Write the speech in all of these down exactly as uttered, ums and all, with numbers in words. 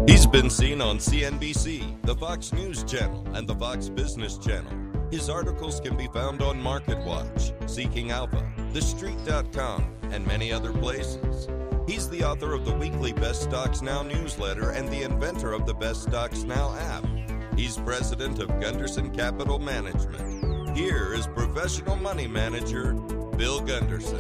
He's been seen on C N B C, the Fox News Channel, and the Fox Business Channel. His articles can be found on MarketWatch, Seeking Alpha, the street dot com, and many other places. He's the author of the weekly Best Stocks Now newsletter and the inventor of the Best Stocks Now app. He's president of Gunderson Capital Management. Here is professional money manager, Bill Gunderson.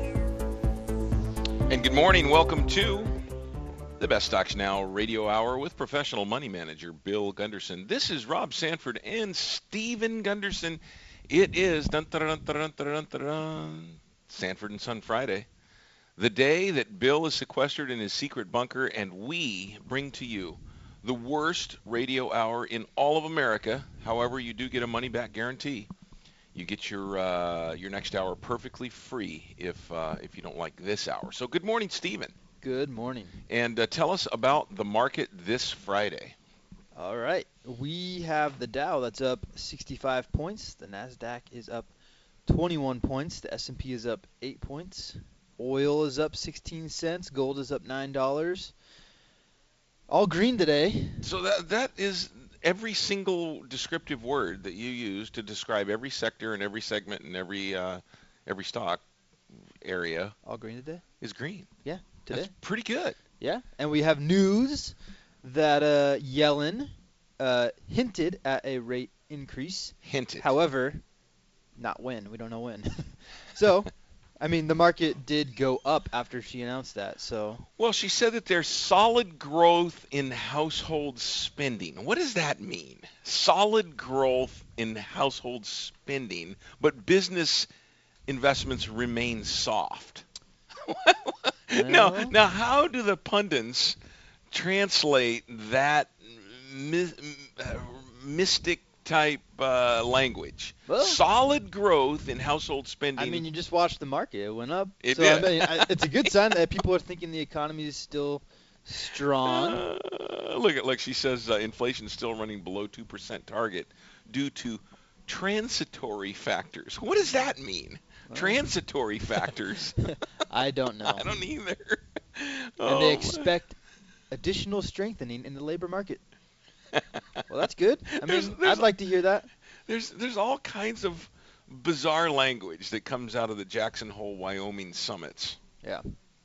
And good morning. Welcome to the Best Stocks Now radio hour with professional money manager Bill Gunderson. This is Rob Sanford and Stephen Gunderson. It is dun, dun, dun, dun, dun, dun, dun, dun, Sanford and Son Friday, the day that Bill is sequestered in his secret bunker, and we bring to you the worst radio hour in all of America. However, you do get a money-back guarantee. You get your uh, your next hour perfectly free if uh, if you don't like this hour. So good morning, Stephen. Good morning. And uh, tell us about the market this Friday. All right. We have the Dow that's up sixty-five points. The NASDAQ is up twenty-one points. The S and P is up eight points. Oil is up sixteen cents. Gold is up nine dollars. All green today. So that that is every single descriptive word that you use to describe every sector and every segment and every uh, every stock area. All green today? Is green. Yeah. Today. That's pretty good. Yeah, and we have news that uh, Yellen uh, hinted at a rate increase. Hinted. However, not when. We don't know when. So, I mean, the market did go up after she announced that. So. Well, she said that there's solid growth in household spending. What does that mean? Solid growth in household spending, but business investments remain soft. Now, now, how do the pundits translate that my, uh, mystic type uh, language? Well, Solid growth in household spending. I mean, you just watched the market; it went up. It so did. I mean, I, it's a good sign that people are thinking the economy is still strong. Uh, look at, like she says, uh, inflation is still running below two percent target due to transitory factors. What does that mean? Well, transitory factors. I don't know. I don't either. And oh, they expect additional strengthening in the labor market. Well, that's good. I mean, there's, there's, I'd like to hear that. There's there's all kinds of bizarre language that comes out of the Jackson Hole, Wyoming summits. Yeah.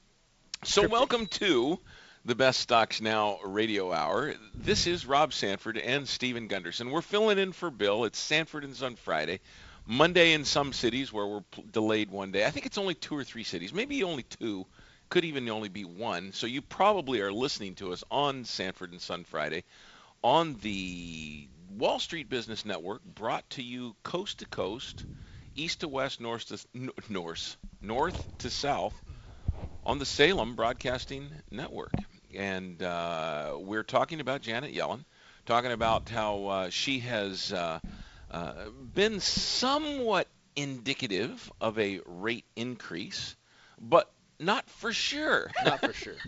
So Cryptic. Welcome to the Best Stocks Now radio hour. This is Rob Sanford and Stephen Gunderson. We're filling in for Bill. It's Sanford and Son Friday. Monday in some cities where we're p- delayed one day. I think it's only two or three cities, maybe only two, could even only be one. So you probably are listening to us on Sanford and Son Friday on the Wall Street Business Network, brought to you coast to coast, east to west, north to n- north, north to south on the Salem Broadcasting Network. And uh, we're talking about Janet Yellen, talking about how uh, she has uh, Uh, been somewhat indicative of a rate increase, but not for sure. Not for sure.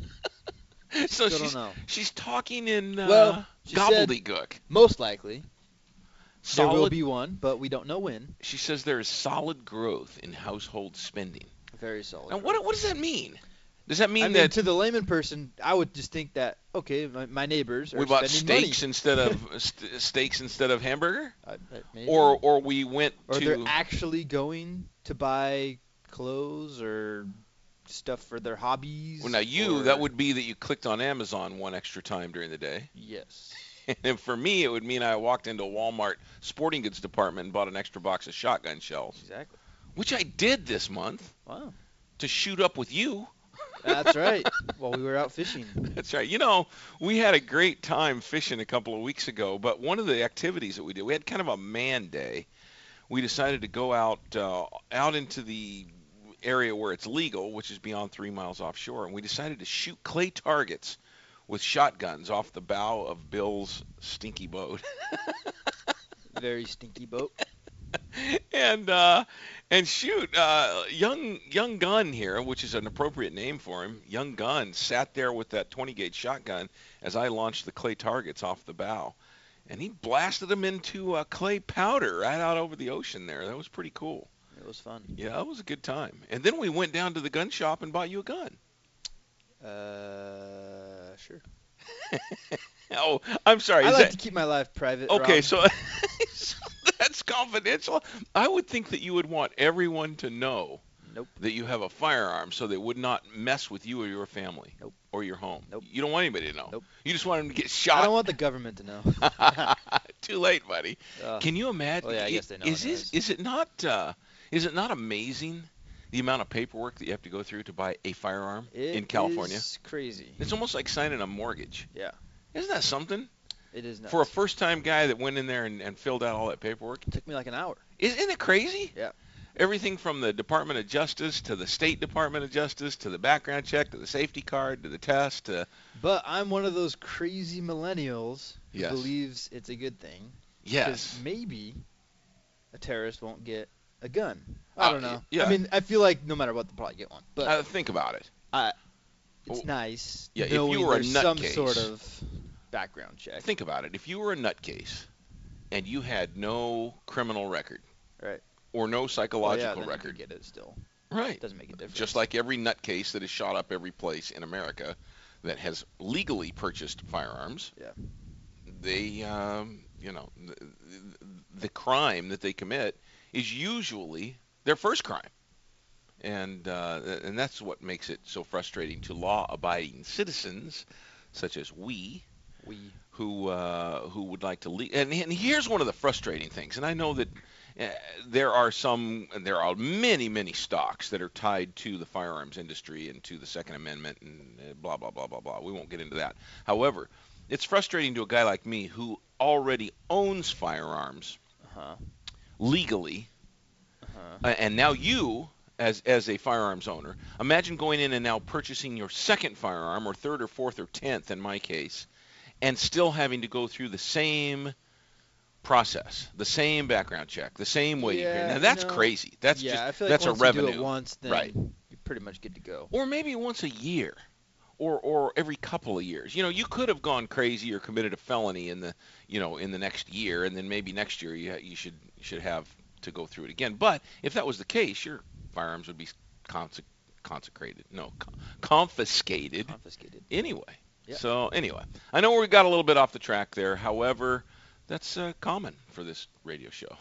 so Still she's, don't know. she's talking in uh, Well, she gobbledygook. said most likely Solid, there will be one, but we don't know when. She says there is solid growth in household spending. Very solid. Now, what, what does that mean? Does that mean I mean, that to the layman person, I would just think that, okay, my, my neighbors are we bought spending steaks money. instead of st- steaks instead of hamburger, Uh, maybe. or or we went or to they're actually going to buy clothes or stuff for their hobbies. well, now you or... that would be that you clicked on Amazon one extra time during the day. Yes. And for me, it would mean I walked into a Walmart sporting goods department and bought an extra box of shotgun shells, Exactly. which I did this month Wow. to shoot up with you. That's right. While we were out fishing. That's right. You know, we had a great time fishing a couple of weeks ago, but one of the activities that we did, we had kind of a man day. We decided to go out uh, out into the area where it's legal, which is beyond three miles offshore, and we decided to shoot clay targets with shotguns off the bow of Bill's stinky boat. Very stinky boat. and uh, and shoot, uh, young young Gun here, which is an appropriate name for him. Young Gun sat there with that twenty gauge shotgun as I launched the clay targets off the bow, and he blasted them into uh, clay powder right out over the ocean there. That was pretty cool. It was fun. Yeah, it was a good time. And then we went down to the gun shop and bought you a gun. Uh, sure. Oh, I'm sorry. I is like that, to keep my life private. okay, Rob. so, so that's confidential. I would think that you would want everyone to know Nope. that you have a firearm so they would not mess with you or your family Nope. or your home. Nope. You don't want anybody to know. Nope. You just want them to get I shot. don't want the government to know. Too late, buddy. Uh, Can you imagine? well, yeah, I guess they know Is, anyways. is, is it not uh, is it not amazing the amount of paperwork that you have to go through to buy a firearm It in California? is crazy. It's almost like signing a mortgage. Yeah. Isn't that something? It is nuts. For a first-time guy that went in there and, and filled out all that paperwork. It took me like an hour. Isn't it crazy? Yeah. Everything from the Department of Justice to the State Department of Justice to the background check to the safety card to the test to But I'm one of those crazy millennials who Yes. believes it's a good thing. yes. Because maybe a terrorist won't get a gun. I Uh, don't know. yeah. I mean, I feel like no matter what, they'll probably get one. But Uh, think about it. it's oh, nice yeah, if you knowing were a there's some nutcase- sort of background check. Think about it. If you were a nutcase and you had no criminal record Right. or no Well, yeah, psychological then you record, could get it still. right? Doesn't make a difference. Just like every nutcase that has shot up every place in America that has legally purchased firearms, Yeah. they, um, you know, the, the crime that they commit is usually their first crime. And uh, and that's what makes it so frustrating to law-abiding citizens, such as we, we. who uh, who would like to leave. And, and here's one of the frustrating things. And I know that uh, there are some, and there are many, many stocks that are tied to the firearms industry and to the Second Amendment and uh, blah blah blah blah blah. We won't get into that. However, it's frustrating to a guy like me who already owns firearms Uh-huh. legally, Uh-huh. uh, and now you. As, as a firearms owner, imagine going in and now purchasing your second firearm, or third or fourth or tenth in my case, and still having to go through the same process, the same background check, the same waiting period. Yeah, Now that's you know, crazy. That's yeah, just I feel like that's once a revenue, you do it once, then right? you're pretty much good to go. Or maybe once a year, or or every couple of years. You know, you could have gone crazy or committed a felony in the you know in the next year, and then maybe next year you you should you should have to go through it again. But if that was the case, your firearms would be conse- consecrated, no, con- confiscated Confiscated. anyway. Yeah. So anyway, I know we got a little bit off the track there. However, that's uh, common for this radio show.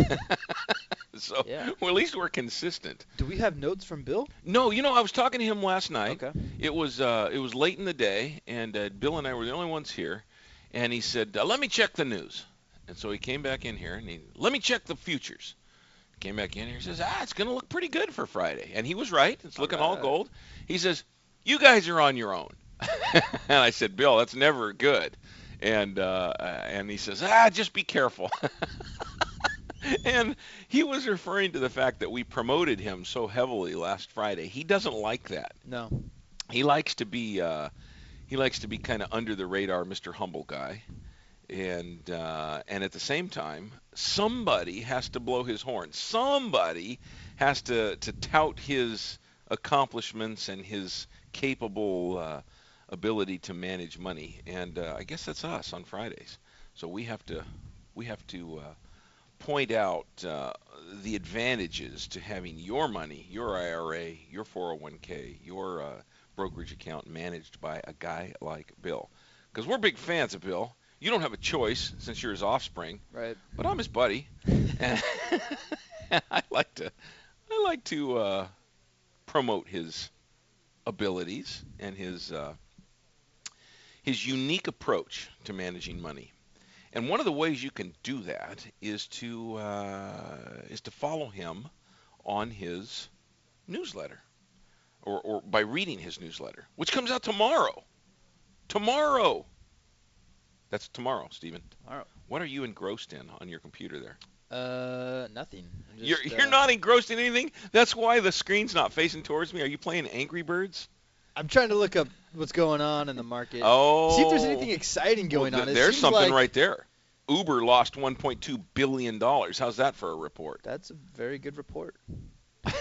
So Yeah. well, at least we're consistent. Do we have notes from Bill? No, you know, I was talking to him last night. Okay. It was uh, it was late in the day, and uh, Bill and I were the only ones here. And he said, uh, "Let me check the news." And so he came back in here, and he, "Let me check the futures." Came back in here. He says, "Ah, it's going to look pretty good for Friday." And he was right. It's looking all Alright. gold. He says, "You guys are on your own." And I said, "Bill, that's never good." And uh, and he says, "Ah, just be careful." And he was referring to the fact that we promoted him so heavily last Friday. He doesn't like that. No. He likes to be uh, he likes to be kind of under the radar, Mister Humble Guy. And uh, and at the same time, somebody has to blow his horn. Somebody has to, to tout his accomplishments and his capable uh, ability to manage money. And uh, I guess that's us on Fridays. So we have to we have to uh, point out uh, the advantages to having your money, your I R A, your four oh one k, your uh, brokerage account managed by a guy like Bill. Because we're big fans of Bill. You don't have a choice since you're his offspring, Right. but I'm his buddy, and I like to, I like to uh, promote his abilities and his uh, his unique approach to managing money. And one of the ways you can do that is to uh, is to follow him on his newsletter, or or by reading his newsletter, which comes out tomorrow. Tomorrow. That's tomorrow, Stephen. Tomorrow. What are you engrossed in on your computer there? Uh, nothing. I'm just, You're you're uh, not engrossed in anything? That's why the screen's not facing towards me. Are you playing Angry Birds? I'm trying to look up what's going on in the market. Oh. See if there's anything exciting going Well, on. th- It there's seems something like right there. Uber lost one point two billion dollars. How's that for a report? That's a very good report. uh,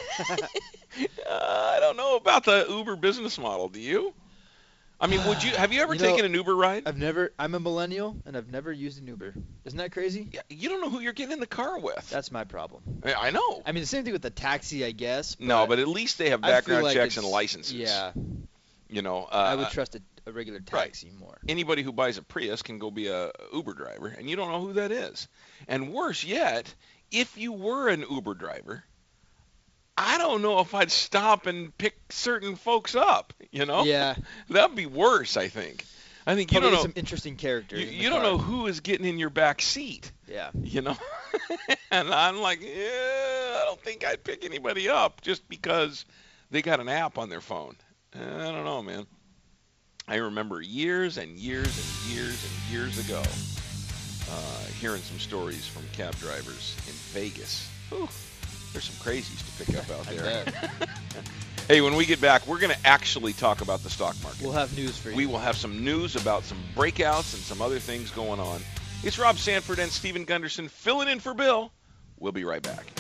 I don't know about the Uber business model. Do you? I mean, would you have you ever You know, taken an Uber ride? I've never. I'm a millennial and I've never used an Uber. Isn't that crazy? Yeah, you don't know who you're getting in the car with. That's my problem. I I know. I mean, the same thing with the taxi, I guess. No, but at least they have I feel background like checks and it's- licenses. Yeah, You know, uh, I would trust a, a regular taxi right. more. Anybody who buys a Prius can go be a Uber driver, and you don't know who that is. And worse yet, if you were an Uber driver, I don't know if I'd stop and pick certain folks up, you know? Yeah. That'd be worse, I think. I think you Probably don't know some interesting characters. You, in you the don't car. know who is getting in your back seat. Yeah. You know? And I'm like, yeah, I don't think I'd pick anybody up just because they got an app on their phone. I don't know, man. I remember years and years and years and years ago uh, hearing some stories from cab drivers in Vegas. Whew, there's some crazies to pick up out there. Hey, when we get back, we're going to actually talk about the stock market. We'll have news for you. We will have some news about some breakouts and some other things going on. It's Rob Sanford and Steven Gunderson filling in for Bill. We'll be right back.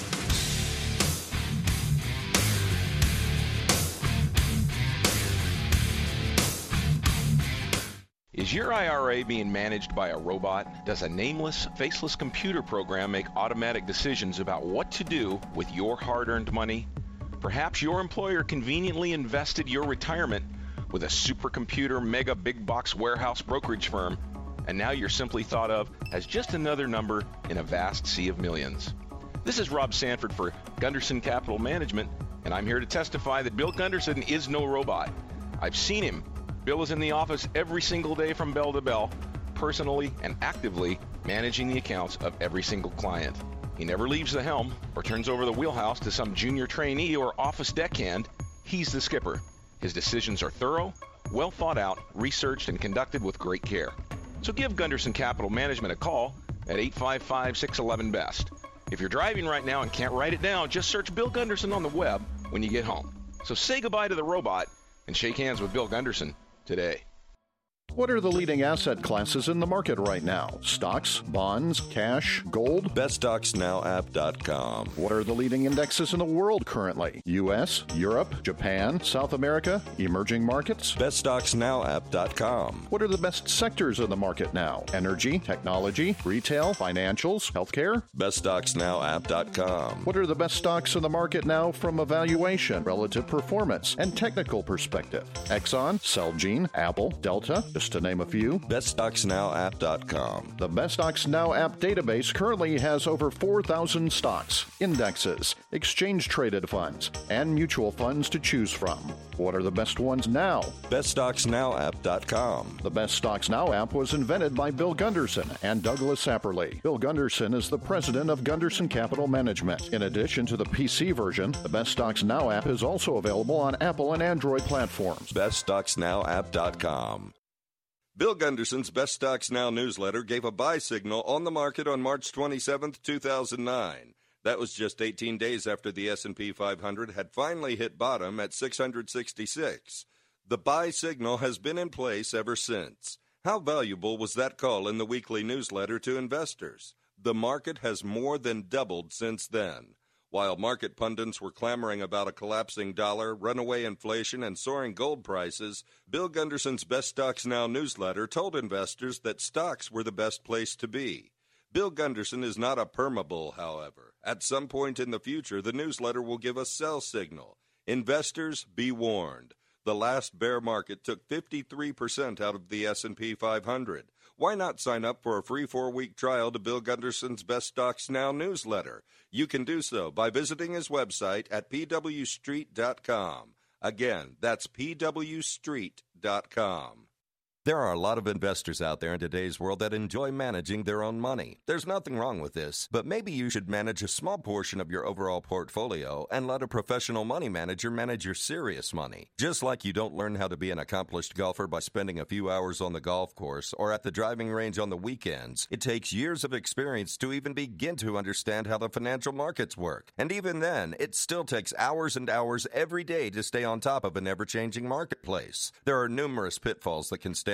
Is your I R A being managed by a robot? Does a nameless, faceless computer program make automatic decisions about what to do with your hard-earned money? Perhaps your employer conveniently invested your retirement with a supercomputer mega big box warehouse brokerage firm, and now you're simply thought of as just another number in a vast sea of millions. This is Rob Sanford for Gunderson Capital Management, and I'm here to testify that Bill Gunderson is no robot. I've seen him. Bill is in the office every single day from bell to bell, personally and actively managing the accounts of every single client. He never leaves the helm or turns over the wheelhouse to some junior trainee or office deckhand. He's the skipper. His decisions are thorough, well thought out, researched, and conducted with great care. So give Gunderson Capital Management a call at eight five five, six one one, B E S T. If you're driving right now and can't write it down, just search Bill Gunderson on the web when you get home. So say goodbye to the robot and shake hands with Bill Gunderson today. What are the leading asset classes in the market right now? Stocks, bonds, cash, gold? best stocks now app dot com. What are the leading indexes in the world currently? U S, Europe, Japan, South America, emerging markets? best stocks now app dot com. What are the best sectors of the market now? Energy, technology, retail, financials, healthcare? best stocks now app dot com. What are the best stocks in the market now from a valuation, relative performance, and technical perspective? Exxon, Celgene, Apple, Delta, just to name a few. best stocks now app dot com. The Best Stocks Now app database currently has over four thousand stocks, indexes, exchange-traded funds, and mutual funds to choose from. What are the best ones now? best stocks now app dot com. The Best Stocks Now app was invented by Bill Gunderson and Douglas Sapperly. Bill Gunderson is the president of Gunderson Capital Management. In addition to the P C version, the Best Stocks Now app is also available on Apple and Android platforms. best stocks now app dot com. Bill Gunderson's Best Stocks Now newsletter gave a buy signal on the market on March twenty-seventh, two thousand nine. That was just eighteen days after the S and P five hundred had finally hit bottom at six hundred sixty-six. The buy signal has been in place ever since. How valuable was that call in the weekly newsletter to investors? The market has more than doubled since then. While market pundits were clamoring about a collapsing dollar, runaway inflation, and soaring gold prices, Bill Gunderson's Best Stocks Now newsletter told investors that stocks were the best place to be. Bill Gunderson is not a permabull, however. At some point in the future, the newsletter will give a sell signal. Investors, be warned. The last bear market took fifty-three percent out of the S and P five hundred. Why not sign up for a free four-week trial to Bill Gunderson's Best Stocks Now newsletter? You can do so by visiting his website at p w street dot com. Again, that's p w street dot com. There are a lot of investors out there in today's world that enjoy managing their own money. There's nothing wrong with this, but maybe you should manage a small portion of your overall portfolio and let a professional money manager manage your serious money. Just like you don't learn how to be an accomplished golfer by spending a few hours on the golf course or at the driving range on the weekends, it takes years of experience to even begin to understand how the financial markets work. And even then, it still takes hours and hours every day to stay on top of an ever-changing marketplace. There are numerous pitfalls that can stand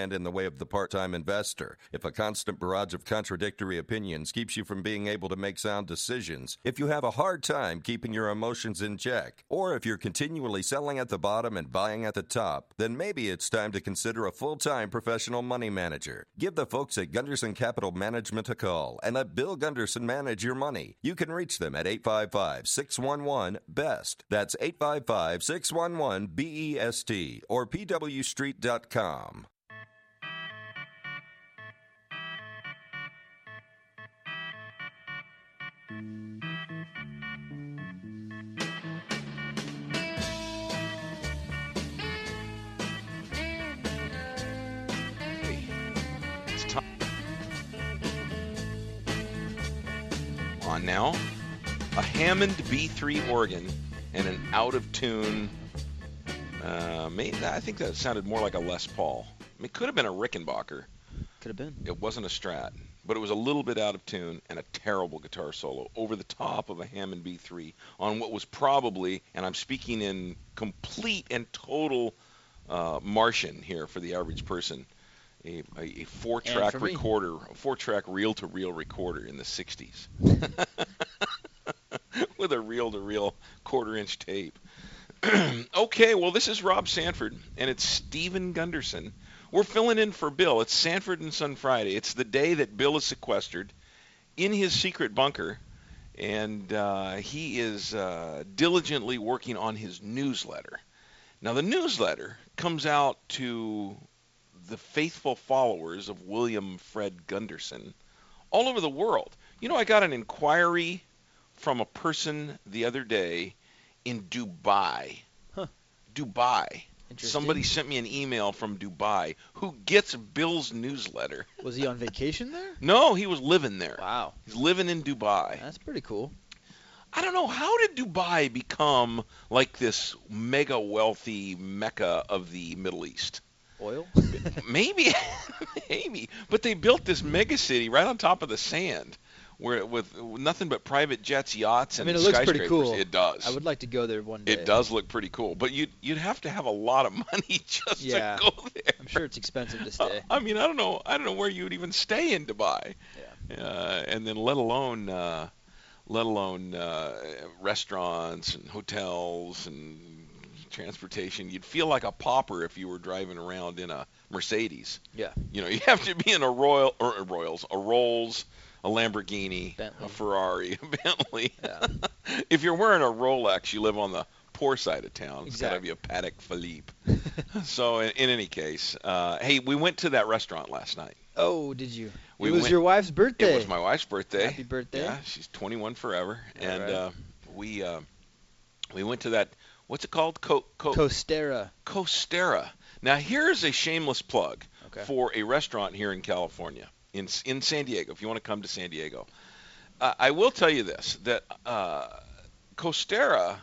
stand in the way of the part-time investor, if a constant barrage of contradictory opinions keeps you from being able to make sound decisions, if you have a hard time keeping your emotions in check, or if you're continually selling at the bottom and buying at the top, then maybe it's time to consider a full-time professional money manager. Give the folks at Gunderson Capital Management a call and let Bill Gunderson manage your money. You can reach them at eight five five, six one one, B E S T. That's eight five five, six one one, B E S T or P W street dot com. It's time. On now, a Hammond B three organ and an out-of-tune, uh, maybe, I think that sounded more like a Les Paul. I mean, it could have been a Rickenbacker. Could have been. It wasn't a Strat, but it was a little bit out of tune and a terrible guitar solo over the top of a Hammond B three on what was probably, and I'm speaking in complete and total uh, Martian here for the average person, a, a, a four-track recorder, a four-track reel-to-reel recorder in the sixties. With a reel-to-reel quarter-inch tape. Okay, well, this is Rob Sanford, and it's Steven Gunderson. We're filling in for Bill. It's Sanford and Son Friday. It's the day that Bill is sequestered in his secret bunker, and uh, he is uh, diligently working on his newsletter. Now, the newsletter comes out to the faithful followers of William Fred Gunderson all over the world. You know, I got an inquiry from a person the other day in Dubai. Huh. Dubai. Interesting. Somebody sent me an email from Dubai who gets Bill's newsletter. Was he on vacation there? No, he was living there. Wow. He's living in Dubai. That's pretty cool. I don't know, how did Dubai become like this mega wealthy mecca of the Middle East? Oil? Maybe, maybe. But they built this mega city right on top of the sand, where with nothing but private jets, yachts, and I mean, it looks skyscrapers. pretty cool. It does. I would like to go there one day. It does look pretty cool, but you'd you'd have to have a lot of money just Yeah. to go there. I'm sure it's expensive to stay. I mean, I don't know. I don't know where you would even stay in Dubai. Yeah. Uh, and then let alone uh, let alone uh, restaurants and hotels and transportation. You'd feel like a pauper if you were driving around in a Mercedes. Yeah. You know, you have to be in a Royal or a Royals, a Rolls, a Lamborghini, Bentley. a Ferrari, a Bentley. Yeah. If you're wearing a Rolex, you live on the poor side of town. It's got to Exactly. be a Patek Philippe. So in, in any case, uh, hey, we went to that restaurant last night. Oh, did you? We it was went- your wife's birthday. It was my wife's birthday. Happy birthday. Yeah, she's twenty-one forever. All and right. uh, we uh, we went to that, what's it called? Co- Co- Costera. Costera. Now, here's a shameless plug Okay. for a restaurant here in California, in in San Diego, if you want to come to San Diego. Uh, I will tell you this, that uh, Costera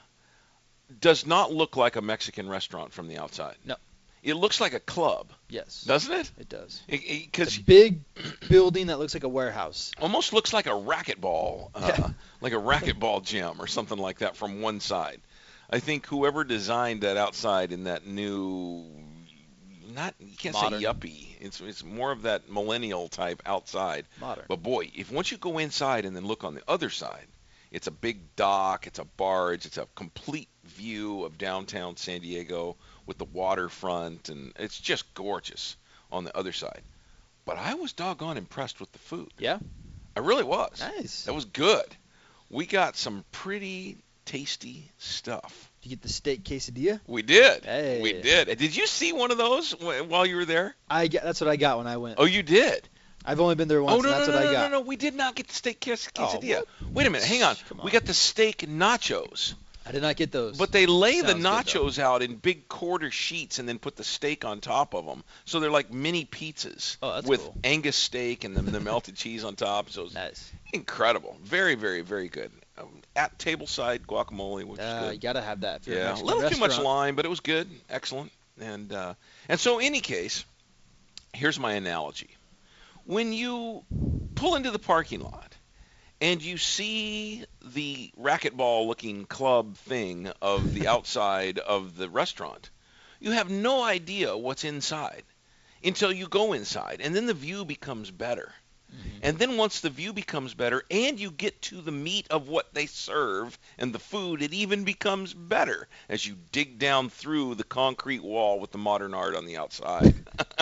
does not look like a Mexican restaurant from the outside. No. It looks like a club, Yes. doesn't it? It does. Because It's a big building that looks like a warehouse. almost looks like a racquetball, uh, Yeah. like a racquetball gym or something like that from one side. I think whoever designed that outside in that new, not you can't Modern. say yuppie. It's it's more of that millennial type outside. Modern. But boy, if once you go inside and then look on the other side, it's a big dock, it's a barge, it's a complete view of downtown San Diego with the waterfront, and it's just gorgeous on the other side. But I was doggone impressed with the food. Yeah. I really was. Nice. That was good. We got some pretty tasty stuff. Did you get the steak quesadilla? We did. Hey. We did. Did you see one of those wh- while you were there? I get, that's what I got when I went. Oh, you did. I've only been there once, oh no and that's no no what no, I no got. no no! We did not get the steak ques- Oh, quesadilla. what? Wait a minute. Hang on. Come We on. got the steak nachos. I did not get those. But they lay the Sounds good, though. nachos out in big quarter sheets and then put the steak on top of them. So they're like mini pizzas Oh, that's with cool. Angus steak and the, the melted cheese on top. So it's Nice. incredible. Very, very, very good. Um, at tableside guacamole, which is Uh, good. you gotta have that. If you're Yeah, a a Mexican little too much restaurant. lime, but it was good. Excellent. And uh, and so, in any case, here's my analogy. When you pull into the parking lot and you see the racquetball-looking club thing of the outside of the restaurant, you have no idea what's inside. until you go inside, and then the view becomes better. Mm-hmm. And then once the view becomes better and you get to the meat of what they serve and the food, it even becomes better as you dig down through the concrete wall with the modern art on the outside.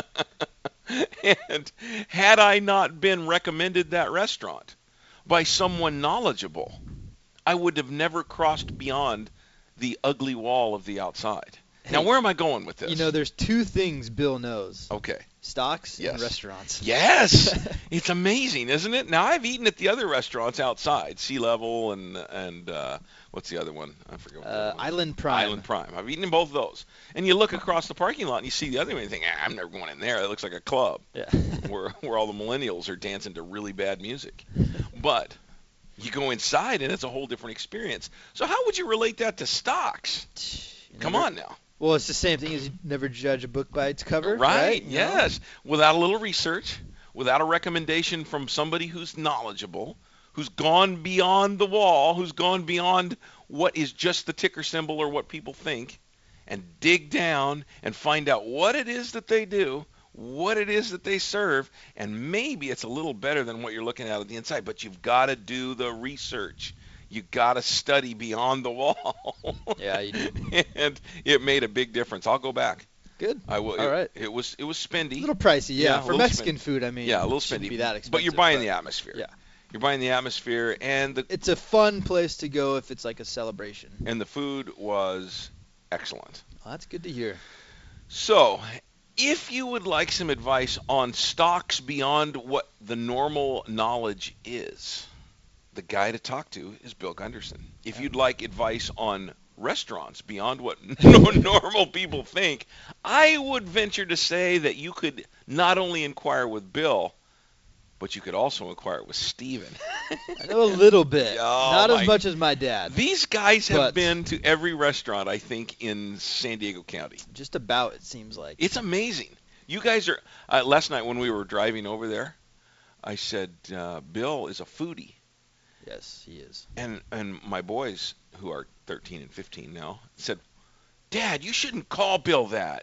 And had I not been recommended that restaurant by someone knowledgeable, I would have never crossed beyond the ugly wall of the outside. Hey, now, where am I going with this? You know, there's two things Bill knows. Okay. Stocks yes. and restaurants. Yes. It's amazing, isn't it? Now, I've eaten at the other restaurants outside, Sea Level and, and uh, what's the other one? I forget what uh, the Island Prime. Island Prime. I've eaten in both of those. And you look across the parking lot and you see the other one and you think, ah, I'm never going in there. It looks like a club yeah. where, where all the millennials are dancing to really bad music. But you go inside and it's a whole different experience. So how would you relate that to stocks? You Come never, on now. Well, it's the same thing as you never judge a book by its cover. Right, right? yes. No. Without a little research, without a recommendation from somebody who's knowledgeable, who's gone beyond the wall, who's gone beyond what is just the ticker symbol or what people think, and dig down and find out what it is that they do, what it is that they serve, and maybe it's a little better than what you're looking at on the inside, but you've got to do the research. You got to study beyond the wall. Yeah, you do. And it made a big difference. I'll go back. Good. I will. All it, right. It was it was spendy. A little pricey, yeah. Yeah, a For little Mexican spendy. food, I mean, Yeah, a little it shouldn't spendy. be that expensive. But you're buying but, the atmosphere. Yeah. You're buying the atmosphere, and the It's a fun place to go if it's like a celebration. and the food was excellent. Well, that's good to hear. So, if you would like some advice on stocks beyond what the normal knowledge is, the guy to talk to is Bill Gunderson. If you'd like advice on restaurants beyond what normal people think, I would venture to say that you could not only inquire with Bill, but you could also inquire with Steven. I know a little bit. Oh, Not my- as much as my dad. These guys have But- been to every restaurant, I think, in San Diego County. Just about, it seems like. It's amazing. You guys are, uh, last night when we were driving over there, I said, uh, Bill is a foodie. Yes, he is. And and my boys, who are thirteen and fifteen now, said, Dad, you shouldn't call Bill that.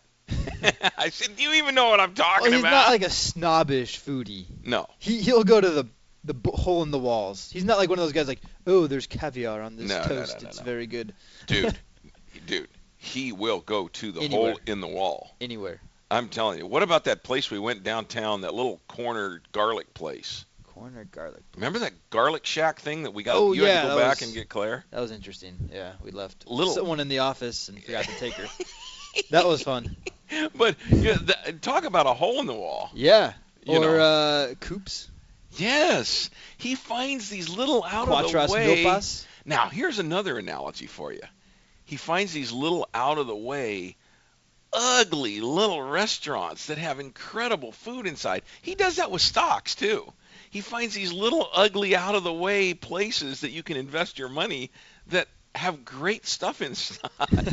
I said, do you even know what I'm talking Well, he's about? not like a snobbish foodie. No. He he'll go to the the b- hole in the walls. He's not like one of those guys like, oh, there's caviar on this No, no, toast. no, no, it's no. very good. Dude, dude, he will go to the Anywhere. hole in the wall. Anywhere. I'm telling you. What about that place we went downtown, that little corner garlic place? Corner garlic. Remember that garlic shack thing that we got? Oh, you yeah, had to go that back was- and get Claire? That was interesting. Yeah, we left Little- someone in the office and forgot to take her. That was fun. But you know, the, talk about a hole in the wall. Yeah. You or know. uh, coops. Yes. He finds these little out of Cuatras the way. milpas. Now, here's another analogy for you. He finds these little out of the way, ugly little restaurants that have incredible food inside. He does that with stocks, too. He finds these little ugly out of the way places that you can invest your money that have great stuff inside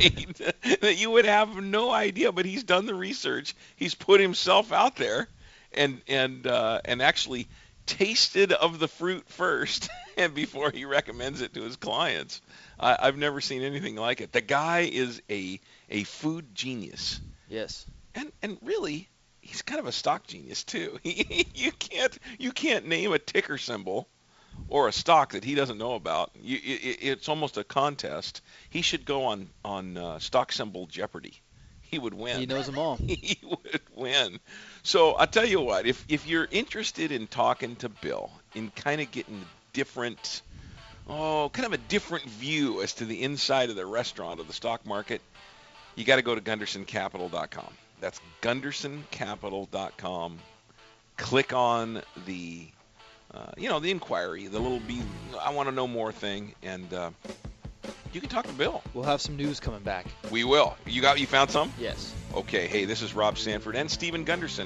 that you would have no idea, but he's done the research. He's put himself out there and and uh, and actually tasted of the fruit first and before he recommends it to his clients. I, I've never seen anything like it. The guy is a a food genius. Yes. And and really, he's kind of a stock genius too. He, you can't you can't name a ticker symbol or a stock that he doesn't know about. You, it, it's almost a contest. He should go on on uh, stock symbol Jeopardy. He would win. He knows them all. He would win. So I'll tell you what, if if you're interested in talking to Bill, in kind of getting different, oh, kind of a different view as to the inside of the restaurant or the stock market, you got to go to Gunderson Capital dot com. That's Gunderson Capital dot com. Click on the, uh, you know, the inquiry, the little B, I want to know more thing, and uh, you can talk to Bill. We'll have some news coming back. We will. You got, you found some? Yes. Okay, hey, this is Rob Sanford and Steven Gunderson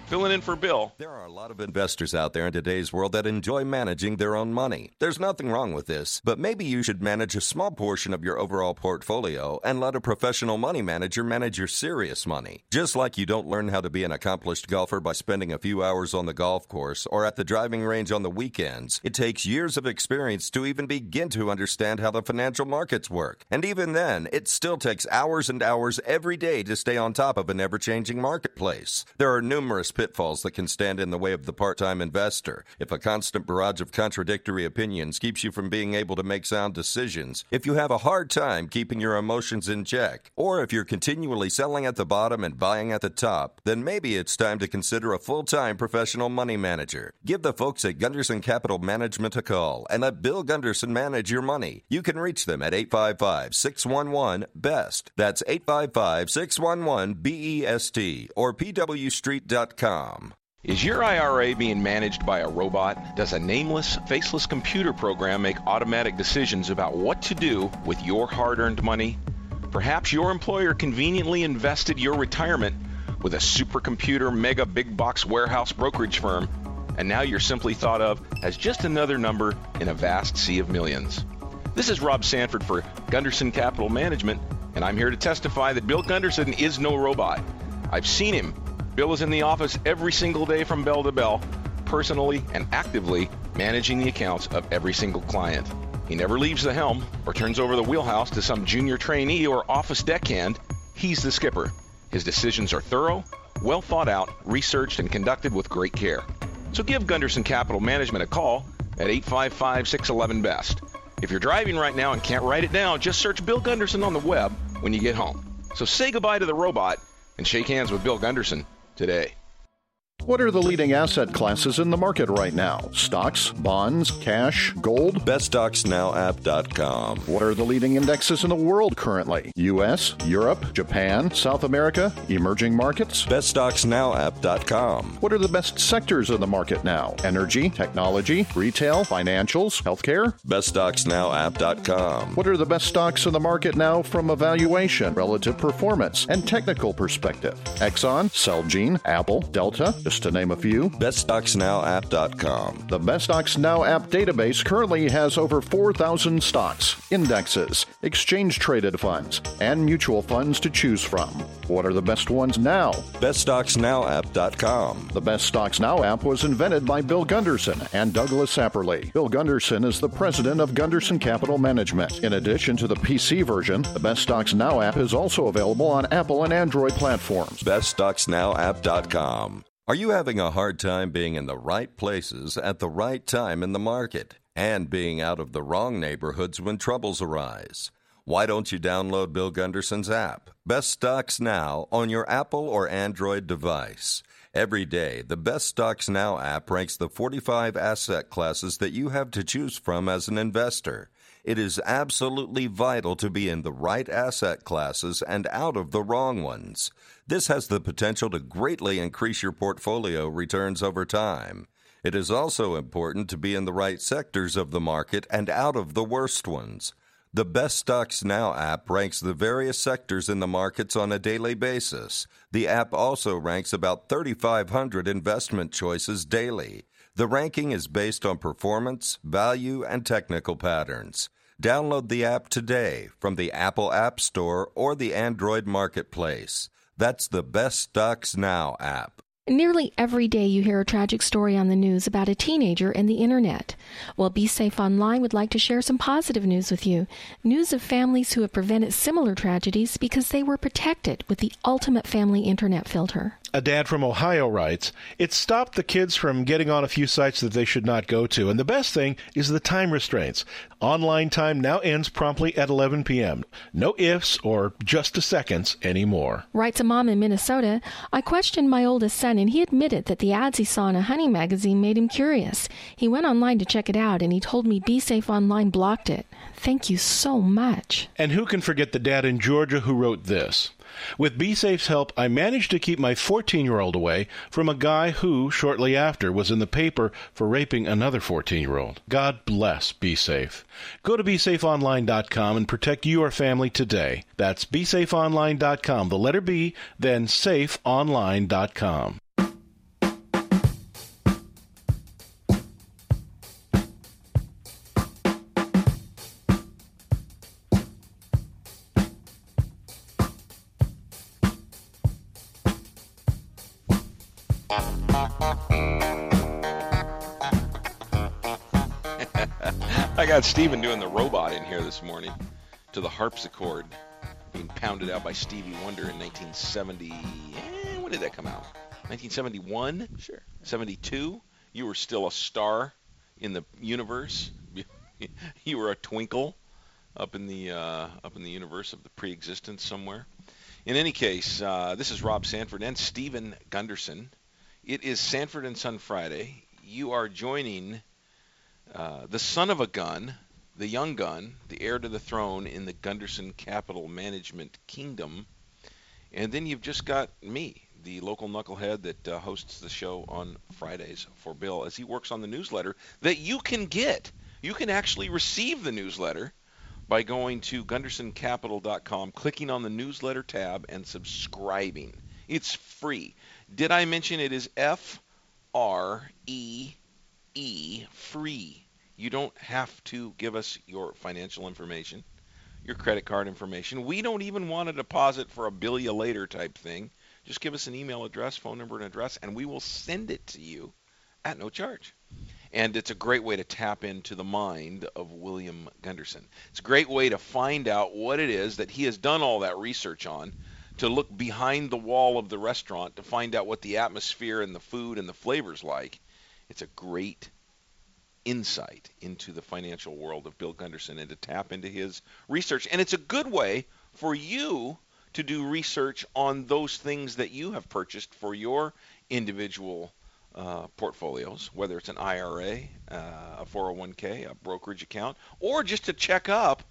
filling in for Bill. There are a lot of investors out there in today's world that enjoy managing their own money. There's nothing wrong with this, but maybe you should manage a small portion of your overall portfolio and let a professional money manager manage your serious money. Just like you don't learn how to be an accomplished golfer by spending a few hours on the golf course or at the driving range on the weekends, it takes years of experience to even begin to understand how the financial markets work. And even then, it still takes hours and hours every day to stay on top of an ever-changing marketplace. There are numerous pitfalls that can stand in the way of the part-time investor. If a constant barrage of contradictory opinions keeps you from being able to make sound decisions, if you have a hard time keeping your emotions in check, or if you're continually selling at the bottom and buying at the top, then maybe it's time to consider a full-time professional money manager. Give the folks at Gunderson Capital Management a call and let Bill Gunderson manage your money. You can reach them at eight five five, six one one, B E S T. That's eight five five, six one one, B E S T or P W street dot com. Is your I R A being managed by a robot? Does a nameless, faceless computer program make automatic decisions about what to do with your hard-earned money? Perhaps your employer conveniently invested your retirement with a supercomputer mega big box warehouse brokerage firm, and now you're simply thought of as just another number in a vast sea of millions. This is Rob Sanford for Gunderson Capital Management, and I'm here to testify that Bill Gunderson is no robot. I've seen him. Bill is in the office every single day from bell to bell, personally and actively managing the accounts of every single client. He never leaves the helm or turns over the wheelhouse to some junior trainee or office deckhand. He's the skipper. His decisions are thorough, well thought out, researched, and conducted with great care. So give Gunderson Capital Management a call at eight five five, six one one, B E S T. If you're driving right now and can't write it down, just search Bill Gunderson on the web when you get home. So say goodbye to the robot and shake hands with Bill Gunderson today. What are the leading asset classes in the market right now? Stocks, bonds, cash, gold? best stocks now app dot com. What are the leading indexes in the world currently? U S, Europe, Japan, South America, emerging markets? best stocks now app dot com. What are the best sectors in the market now? Energy, technology, retail, financials, healthcare? best stocks now app dot com. What are the best stocks in the market now from a valuation, relative performance, and technical perspective? Exxon, Celgene, Apple, Delta, just to name a few. best stocks now app dot com. The Best Stocks Now app database currently has over four thousand stocks, indexes, exchange-traded funds, and mutual funds to choose from. What are the best ones now? best stocks now app dot com. The Best Stocks Now app was invented by Bill Gunderson and Douglas Sapperly. Bill Gunderson is the president of Gunderson Capital Management. In addition to the P C version, the Best Stocks Now app is also available on Apple and Android platforms. best stocks now app dot com. Are you having a hard time being in the right places at the right time in the market and being out of the wrong neighborhoods when troubles arise? Why don't you download Bill Gunderson's app, Best Stocks Now, on your Apple or Android device? Every day, the Best Stocks Now app ranks the forty-five asset classes that you have to choose from as an investor. It is absolutely vital to be in the right asset classes and out of the wrong ones. This has the potential to greatly increase your portfolio returns over time. It is also important to be in the right sectors of the market and out of the worst ones. The Best Stocks Now app ranks the various sectors in the markets on a daily basis. The app also ranks about thirty-five hundred investment choices daily. The ranking is based on performance, value, and technical patterns. Download the app today from the Apple App Store or the Android Marketplace. That's the Best Stocks Now app. Nearly every day you hear a tragic story on the news about a teenager and the internet. Well, Be Safe Online would like to share some positive news with you. News of families who have prevented similar tragedies because they were protected with the ultimate family internet filter. A dad from Ohio writes, "It stopped the kids from getting on a few sites that they should not go to, and the best thing is the time restraints. Online time now ends promptly at eleven p.m. No ifs or just a seconds anymore." Writes a mom in Minnesota, "I questioned my oldest son, and he admitted that the ads he saw in a hunting magazine made him curious. He went online to check it out, and he told me Be Safe Online blocked it. Thank you so much." And who can forget the dad in Georgia who wrote this? "With BeSafe's help, I managed to keep my fourteen-year-old away from a guy who, shortly after, was in the paper for raping another fourteen-year-old. God bless BeSafe. Go to be safe online dot com and protect your family today. That's be safe online dot com, the letter B, then safe online dot com. I got Steven doing the robot in here this morning to the harpsichord being pounded out by Stevie Wonder in nineteen seventy. Eh, when did that come out? nineteen seventy-one? Sure. seventy-two? You were still a star in the universe. You were a twinkle up in the uh, up in the universe of the pre-existence somewhere. In any case, uh, this is Rob Sanford and Steven Gunderson. It is Sanford and Son Friday. You are joining uh, the son of a gun, the young gun, the heir to the throne in the Gunderson Capital Management Kingdom. And then you've just got me, the local knucklehead that uh, hosts the show on Fridays for Bill, as he works on the newsletter that you can get. You can actually receive the newsletter by going to gunderson capital dot com, clicking on the newsletter tab, and subscribing. It's free. Did I mention it is F R E E, free? You don't have to give us your financial information, your credit card information. We don't even want a deposit for a bill you later type thing. Just give us an email address, phone number, and address, and we will send it to you at no charge. And it's a great way to tap into the mind of William Gunderson. It's a great way to find out what it is that he has done all that research on, to look behind the wall of the restaurant to find out what the atmosphere and the food and the flavors like. It's a great insight into the financial world of Bill Gunderson and to tap into his research. And it's a good way for you to do research on those things that you have purchased for your individual uh, portfolios, whether it's an I R A, uh, a four oh one k, a brokerage account, or just to check up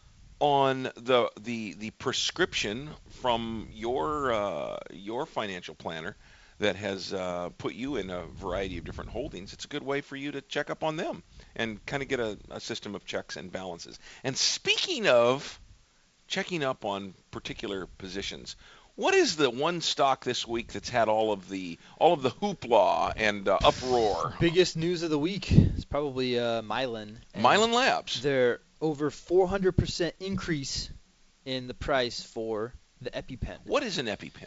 on the the the prescription from your uh, your financial planner that has uh, put you in a variety of different holdings. It's a good way for you to check up on them and kind of get a, a system of checks and balances. And speaking of checking up on particular positions, what is the one stock this week that's had all of the all of the hoopla and uh, uproar? Biggest news of the week is probably uh, Mylan. Mylan Labs. They're over four hundred percent increase in the price for the EpiPen. What is an EpiPen?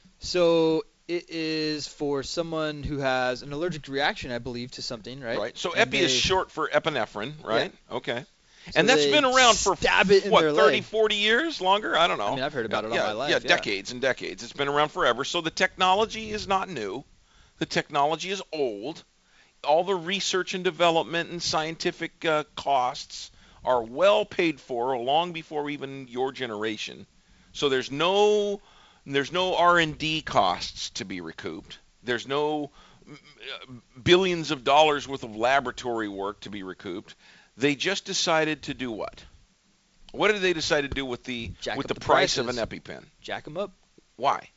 So it is for someone who has an allergic reaction, I believe, to something, right? Right. So and epi they, is short for epinephrine, right? Yeah. Okay. So and that's been around for, stab it in what, their thirty, leg. forty years? Longer? I don't know. I mean, I've heard about yeah, it all yeah, my life. Yeah, Yeah, decades and decades. It's been around forever. So the technology is not new. The technology is old. All the research and development and scientific uh, costs are well paid for long before even your generation. So there's no there's no R and D costs to be recouped. There's no billions of dollars worth of laboratory work to be recouped. They just decided to do what? What did they decide to do with the Jack with up the, the price prices. of an EpiPen? Jack them up. Why?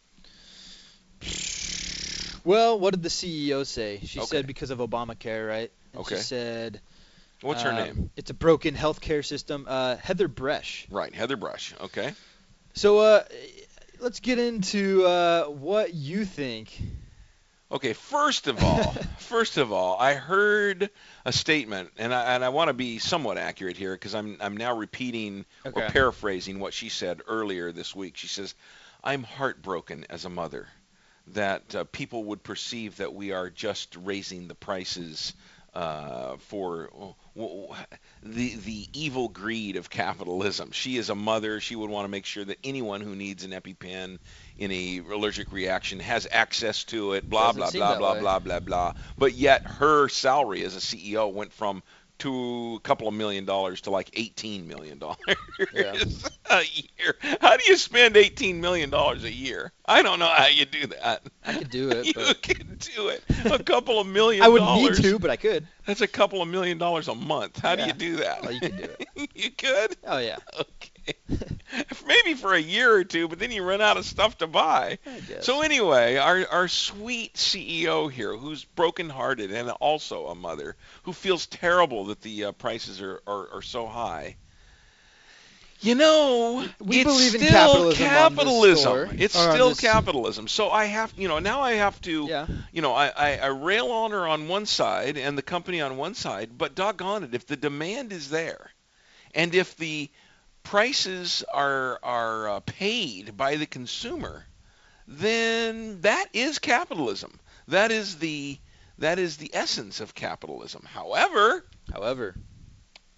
Well, what did the C E O say? She Okay. said because of Obamacare, right? And Okay. She said, What's her um, name? It's a broken healthcare system. Uh, Heather Bresch. Right, Heather Brush. Okay. So uh, let's get into uh, what you think. Okay, first of all, first of all, I heard a statement, and I and I want to be somewhat accurate here because I'm I'm now repeating or Okay. paraphrasing what she said earlier this week. She says, "I'm heartbroken as a mother that uh, people would perceive that we are just raising the prices uh, for w- w- the the evil greed of capitalism." She is a mother. She would want to make sure that anyone who needs an EpiPen in a allergic reaction has access to it, blah, Doesn't blah, seem blah, that blah, way. blah, blah, blah. But yet her salary as a C E O went from to a couple of million dollars to like eighteen million dollars Yeah. a year. How do you spend eighteen million dollars a year? I don't know how you do that. I could do it, You but can do it. A couple of million I wouldn't dollars. need to, but I could. That's a couple of million dollars a month. How do Yeah. you do that? Oh, you could do it. You could? Oh, yeah. Okay. Maybe for a year or two, but then you run out of stuff to buy. I guess. So anyway, our our sweet C E O here, who's brokenhearted and also a mother, who feels terrible that the uh, prices are, are, are so high. You know, We it's believe in still capitalism on this capitalism. store, It's or on still this- capitalism. So I have, you know, now I have to, Yeah. you know, I, I, I rail on her on one side and the company on one side, but doggone it, if the demand is there, and if the prices are are uh, paid by the consumer, then that is capitalism. That is the that is the essence of capitalism. However, However,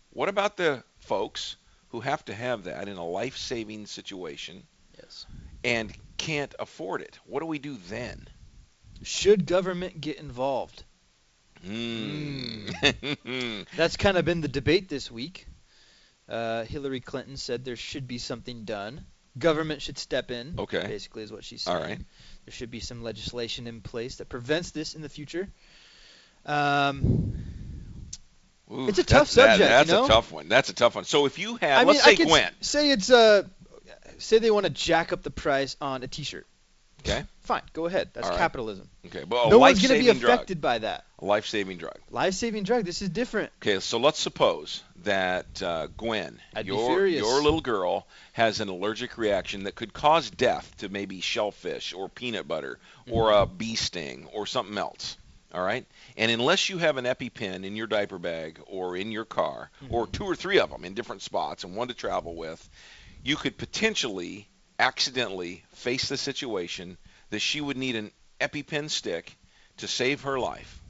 What about the folks who have to have that in a life-saving situation Yes. and can't afford it? What do we do then? Should government get involved? Mm. That's kind of been the debate this week. Uh, Hillary Clinton said there should be something done. Government should step in. Okay. Basically, is what she's saying. All right. There should be some legislation in place that prevents this in the future. Um, Ooh, It's a tough that's, that- subject, that's you know? a tough one. That's a tough one. So if you had, I mean, let's say I could Gwen. s- say it's uh, say they want to jack up the price on a T-shirt. Okay. Fine, go ahead. That's All right. capitalism. Okay. Well, a No one's going to be life-saving drug. affected by that. A life-saving drug. Life-saving drug. This is different. Okay, so let's suppose that uh, Gwen, I'd be your furious. your little girl, has an allergic reaction that could cause death to maybe shellfish or peanut butter or a bee sting or something else. All right, and unless you have an EpiPen in your diaper bag or in your car, or two or three of them in different spots and one to travel with, you could potentially accidentally face the situation that she would need an EpiPen stick to save her life,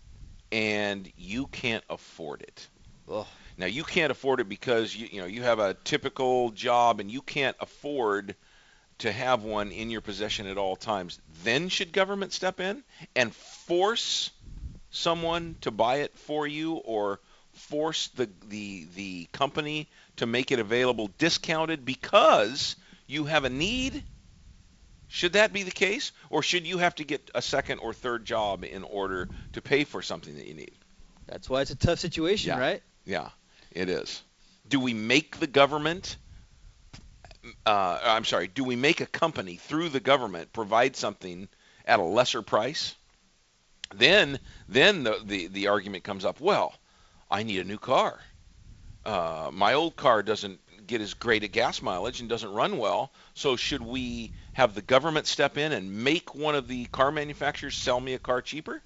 and you can't afford it. Ugh. Now you can't afford it because you you know you have a typical job and you can't afford to have one in your possession at all times. Then should government step in and force someone to buy it for you, or force the the the company to make it available discounted because you have a need? Should that be the case, or should you have to get a second or third job in order to pay for something that you need? That's why it's a tough situation, Yeah. right? Yeah, it is. Do we make the government, uh, I'm sorry, do we make a company through the government provide something at a lesser price? Then then the, the, the argument comes up, well, I need a new car. Uh, my old car doesn't get as great a gas mileage and doesn't run well, so should we have the government step in and make one of the car manufacturers sell me a car cheaper?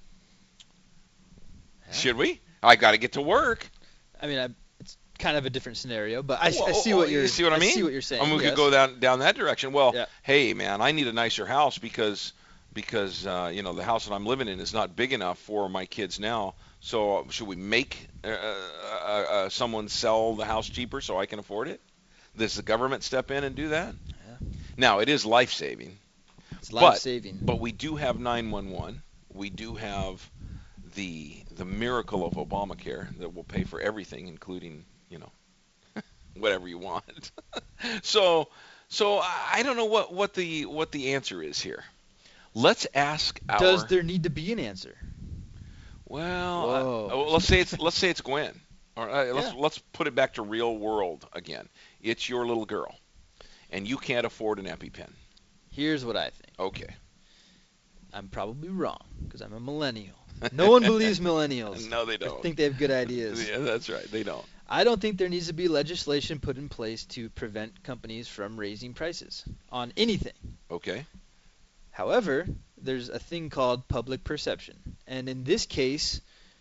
Should we? I got to get to work. I mean, I, it's kind of a different scenario, but I, s- I Well, see what you you're. see what I mean? see what you're saying. I mean, we yes. could go down down that direction. Well, Yeah. hey, man, I need a nicer house because because uh, you know the house that I'm living in is not big enough for my kids now. So uh, should we make uh, uh, uh, someone sell the house cheaper so I can afford it? Does the government step in and do that? Yeah. Now it is life saving, It's but- life saving. but we do have nine one one. We do have the the miracle of Obamacare that will pay for everything, including you know whatever you want. so so I don't know what, what the what the answer is here. Let's ask our. Does there need to be an answer? Well, Whoa. uh, well, let's say it's let's say it's Gwen. All right, let's Yeah. let's put it back to real world again. It's your little girl, and you can't afford an EpiPen. Here's what I think. Okay. I'm probably wrong because I'm a millennial. No one believes millennials. No, they I don't. think they have good ideas. Yeah, that's right. They don't. I don't think there needs to be legislation put in place to prevent companies from raising prices on anything. Okay. However, there's a thing called public perception. And in this case,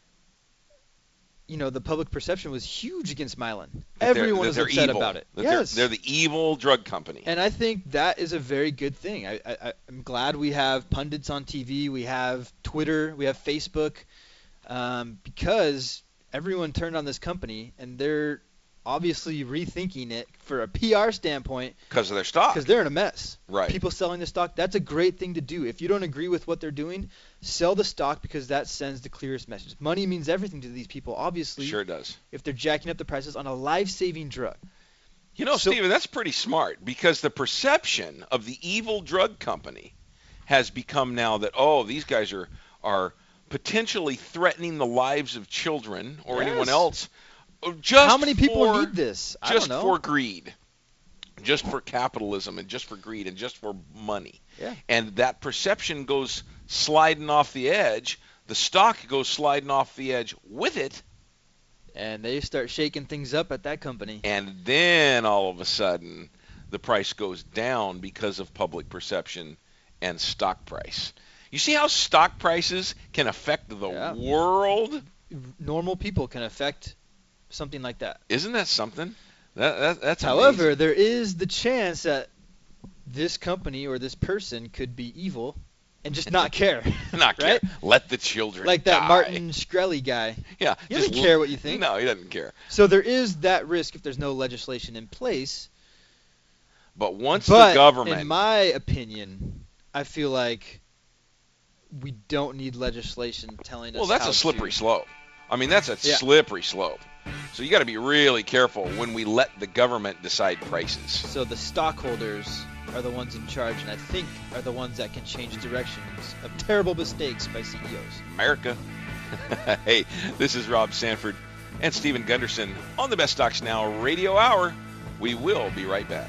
you know, the public perception was huge against Mylan. That they're- Everyone that was they're upset evil. about it. That Yes. They're, they're the evil drug company. And I think that is a very good thing. I, I, I'm glad we have pundits on T V, we have Twitter, we have Facebook, um, because everyone turned on this company, and they're obviously rethinking it for a P R standpoint Because of their stock. because they're in a mess. Right. People selling the stock, that's a great thing to do. If you don't agree with what they're doing, sell the stock because that sends the clearest message. Money means everything to these people, obviously, Sure does. if they're jacking up the prices on a life-saving drug. You know, So- Steven, that's pretty smart because the perception of the evil drug company has become now that, oh, these guys are are potentially threatening the lives of children or Yes. anyone else. Just How many people for- need this? I Just don't know. for greed. Just for capitalism and just for greed and just for money. Yeah. And that perception goes sliding off the edge. The stock goes sliding off the edge with it. And they start shaking things up at that company. And then all of a sudden, the price goes down because of public perception and stock price. You see how stock prices can affect the Yeah. world? Normal people can affect something like that. Isn't that something? That, that that's However, amazing. there is the chance that this company or this person could be evil and just not care. Not right? care. Let the children Like that die. Martin Shkreli guy. Yeah. He just doesn't care what you think. No, he doesn't care. So there is that risk if there's no legislation in place. But once but the government... in my opinion, I feel like we don't need legislation telling us Well, that's how a slippery to... slope. I mean, that's a Yeah. slippery slope. So you got to be really careful when we let the government decide prices. So the stockholders are the ones in charge, and I think are the ones that can change directions of terrible mistakes by C E Os. America. Hey, this is Rob Sanford and Stephen Gunderson on the Best Stocks Now Radio Hour. We will be right back.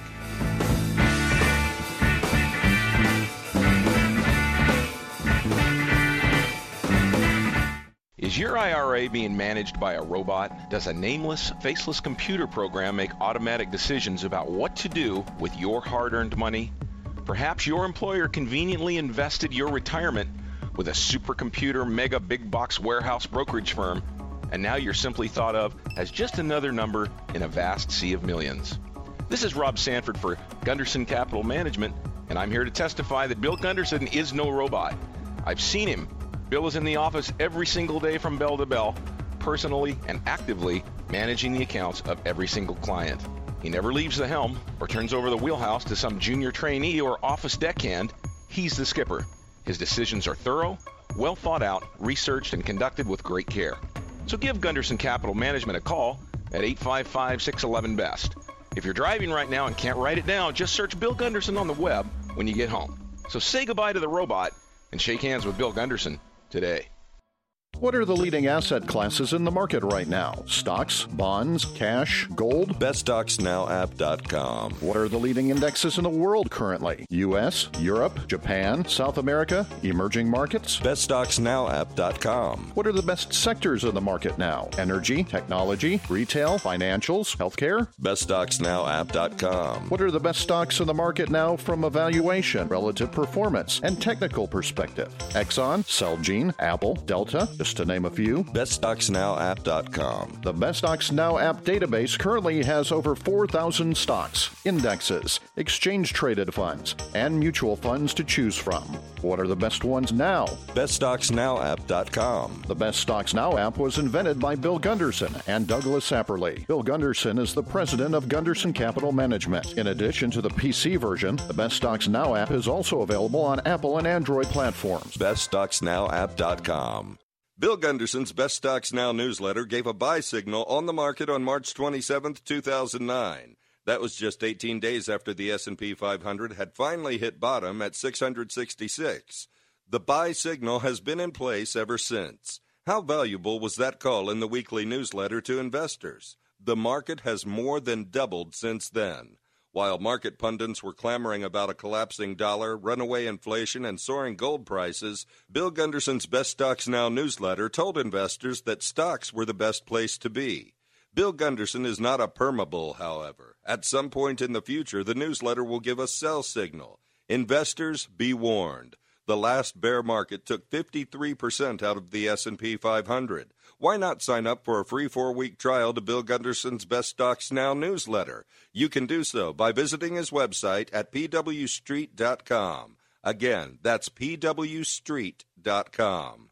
Is your I R A being managed by a robot? Does a nameless, faceless computer program make automatic decisions about what to do with your hard-earned money? Perhaps your employer conveniently invested your retirement with a supercomputer mega big box warehouse brokerage firm, and now you're simply thought of as just another number in a vast sea of millions. This is Rob Sanford for Gunderson Capital Management, and I'm here to testify that Bill Gunderson is no robot. I've seen him. Bill is in the office every single day from bell to bell, personally and actively managing the accounts of every single client. He never leaves the helm or turns over the wheelhouse to some junior trainee or office deckhand. He's the skipper. His decisions are thorough, well thought out, researched, and conducted with great care. So give Gunderson Capital Management a call at eight five five, six one one, B E S T. If you're driving right now and can't write it down, just search Bill Gunderson on the web when you get home. So say goodbye to the robot and shake hands with Bill Gunderson today. What are the leading asset classes in the market right now? Stocks, bonds, cash, gold? best stocks now app dot com. What are the leading indexes in the world currently? U S, Europe, Japan, South America, emerging markets? best stocks now app dot com. What are the best sectors in the market now? Energy, technology, retail, financials, healthcare? best stocks now app dot com. What are the best stocks in the market now from a valuation, relative performance, and technical perspective? Exxon, Celgene, Apple, Delta, just to name a few. best stocks now app dot com. The Best Stocks Now app database currently has over four thousand stocks, indexes, exchange-traded funds, and mutual funds to choose from. What are the best ones now? best stocks now app dot com. The Best Stocks Now app was invented by Bill Gunderson and Douglas Sapperly. Bill Gunderson is the president of Gunderson Capital Management. In addition to the P C version, the Best Stocks Now app is also available on Apple and Android platforms. best stocks now app dot com. Bill Gunderson's Best Stocks Now newsletter gave a buy signal on the market on March twenty-seventh, two thousand nine. That was just eighteen days after the S and P five hundred had finally hit bottom at six hundred sixty-six. The buy signal has been in place ever since. How valuable was that call in the weekly newsletter to investors? The market has more than doubled since then. While market pundits were clamoring about a collapsing dollar, runaway inflation, and soaring gold prices, Bill Gunderson's Best Stocks Now newsletter told investors that stocks were the best place to be. Bill Gunderson is not a permabull, however. At some point in the future, the newsletter will give a sell signal. Investors, be warned. The last bear market took fifty-three percent out of the S and P five hundred. Why not sign up for a free four-week trial to Bill Gunderson's Best Stocks Now newsletter? You can do so by visiting his website at p w street dot com. Again, that's p w street dot com.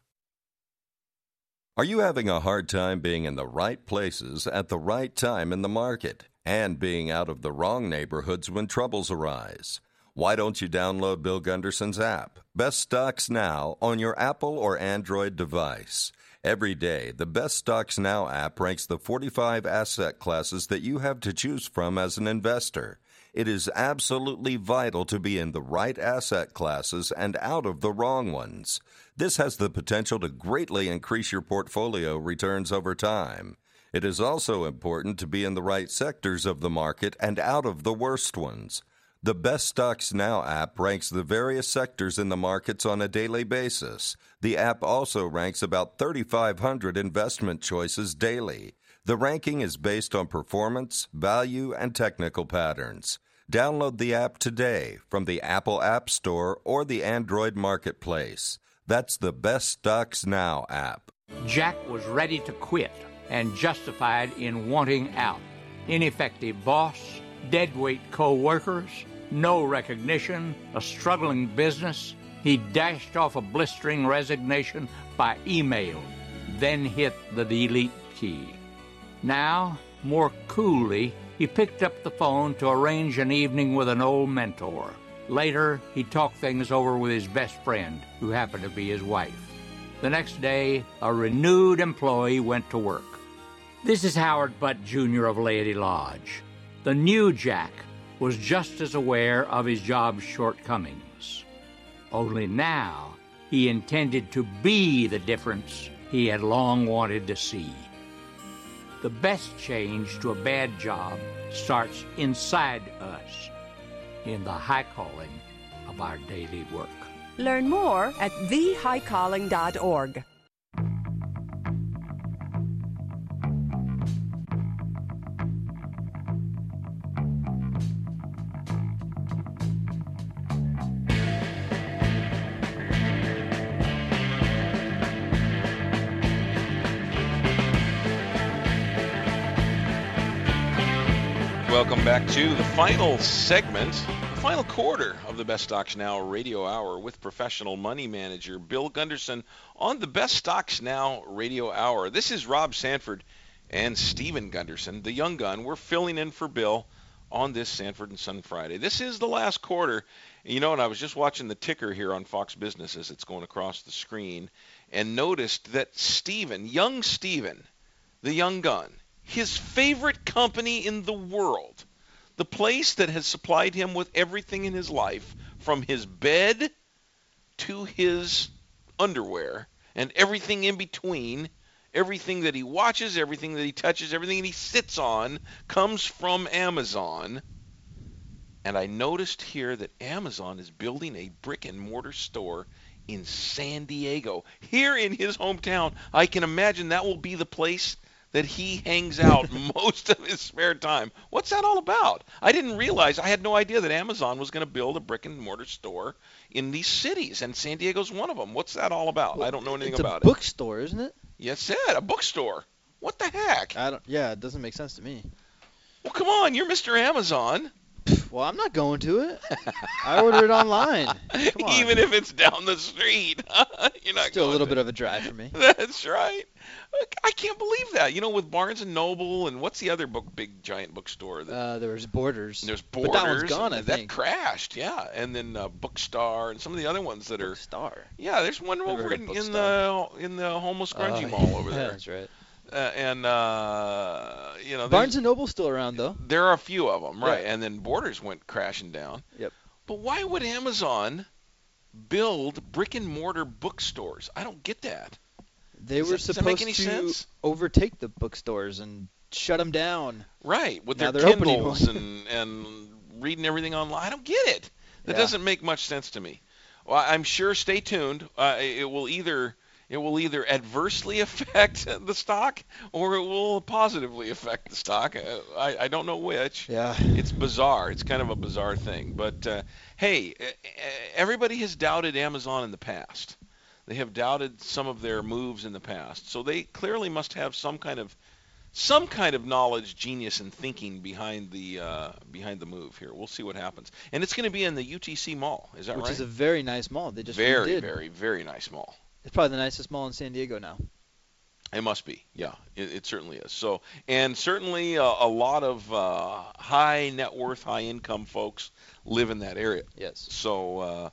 Are you having a hard time being in the right places at the right time in the market and being out of the wrong neighborhoods when troubles arise? Why don't you download Bill Gunderson's app, Best Stocks Now, on your Apple or Android device? Every day, the Best Stocks Now app ranks the forty-five asset classes that you have to choose from as an investor. It is absolutely vital to be in the right asset classes and out of the wrong ones. This has the potential to greatly increase your portfolio returns over time. It is also important to be in the right sectors of the market and out of the worst ones. The Best Stocks Now app ranks the various sectors in the markets on a daily basis. The app also ranks about thirty-five hundred investment choices daily. The ranking is based on performance, value, and technical patterns. Download the app today from the Apple App Store or the Android Marketplace. That's the Best Stocks Now app. Jack was ready to quit and justified in wanting out. Ineffective boss, deadweight co-workers, no recognition, a struggling business. He dashed off a blistering resignation by email, then hit the delete key. Now, more coolly, he picked up the phone to arrange an evening with an old mentor. Later, he talked things over with his best friend, who happened to be his wife. The next day, a renewed employee went to work. This is Howard Butt, Junior of Laity Lodge. The new Jack was just as aware of his job's shortcomings. Only now, he intended to be the difference he had long wanted to see. The best change to a bad job starts inside us, in the high calling of our daily work. Learn more at the high calling dot org. Welcome back to the final segment, the final quarter of the Best Stocks Now Radio Hour with professional money manager Bill Gunderson on the Best Stocks Now Radio Hour. This is Rob Sanford and Stephen Gunderson, the young gun. We're filling in for Bill on this Sanford and Son Friday. This is the last quarter. You know, and I was just watching the ticker here on Fox Business as it's going across the screen and noticed that Stephen, young Stephen, the young gun, his favorite company in the world, the place that has supplied him with everything in his life, from his bed to his underwear and everything in between, everything that he watches, everything that he touches, everything that he sits on, comes from Amazon. And I noticed here that Amazon is building a brick and mortar store in San Diego, here in his hometown. I can imagine that will be the place that he hangs out most of his spare time. What's that all about? I didn't realize, I had no idea that Amazon was going to build a brick and mortar store in these cities, and San Diego's one of them. What's that all about? Well, I don't know anything it's about a it. bookstore, isn't it? Yes, it, a bookstore. What the heck? I don't. Yeah, it doesn't make sense to me. Well, come on, you're Mister Amazon. Well, I'm not going to it. I order it online. Come on. Even if it's down the street, you're not Still going a little to. bit of a drive for me. That's right. I can't believe that. You know, with Barnes and Noble and what's the other book, big giant bookstore? That, Uh, there was Borders. there's Borders. But that one's gone, I that think. crashed, yeah. And then uh, Bookstar and some of the other ones that are. Star. Yeah, there's one Never over heard in, of in the in the homeless grungy mall over there. That's right. Uh, and uh, you know, Barnes there's- and Noble's still around though. there are a few of them, right? Yeah. And then Borders went crashing down. Yep. But why would Amazon build brick and mortar bookstores? I don't get that. They Does were that- does that make supposed any to sense? overtake the bookstores and shut them down. Right, with Now their they're opening Kindles one. and, and reading everything online. I don't get it. That Yeah. doesn't make much sense to me. Well, I'm sure, stay tuned. Uh, it will either it will either adversely affect the stock or it will positively affect the stock. Uh, I, I don't know which. Yeah. It's bizarre. It's kind of a bizarre thing. But, uh, hey, e- e- everybody has doubted Amazon in the past. They have doubted some of their moves in the past. So they clearly must have some kind of some kind of knowledge, genius, and thinking behind the uh, behind the move here. We'll see what happens. And it's going to be in the U T C Mall. Is that Which right? is a very nice mall. They just very, redid. very, very nice mall. It's probably the nicest mall in San Diego now. It must be, yeah. It, it certainly is. So, and certainly uh, a lot of uh, high net worth, high income folks live in that area. Yes. So uh,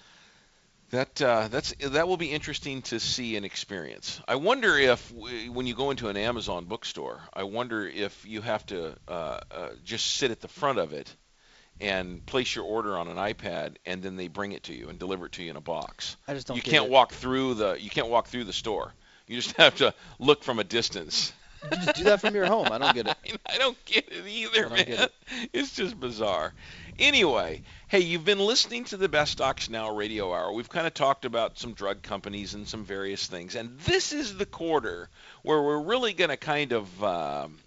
that uh, that's that will be interesting to see and experience. I wonder if w- when you go into an Amazon bookstore, I wonder if you have to uh, uh, just sit at the front of it and place your order on an iPad, and then they bring it to you and deliver it to you in a box. I just don't You get can't it. walk through the you can't walk through the store. You just have to look from a distance. You can just do that from your home. I don't get it. I don't get it either, I don't man. get it. It's just bizarre. Anyway, hey, you've been listening to the Best Stocks Now Radio Hour. We've kind of talked about some drug companies and some various things, and this is the quarter where we're really going to kind of, um,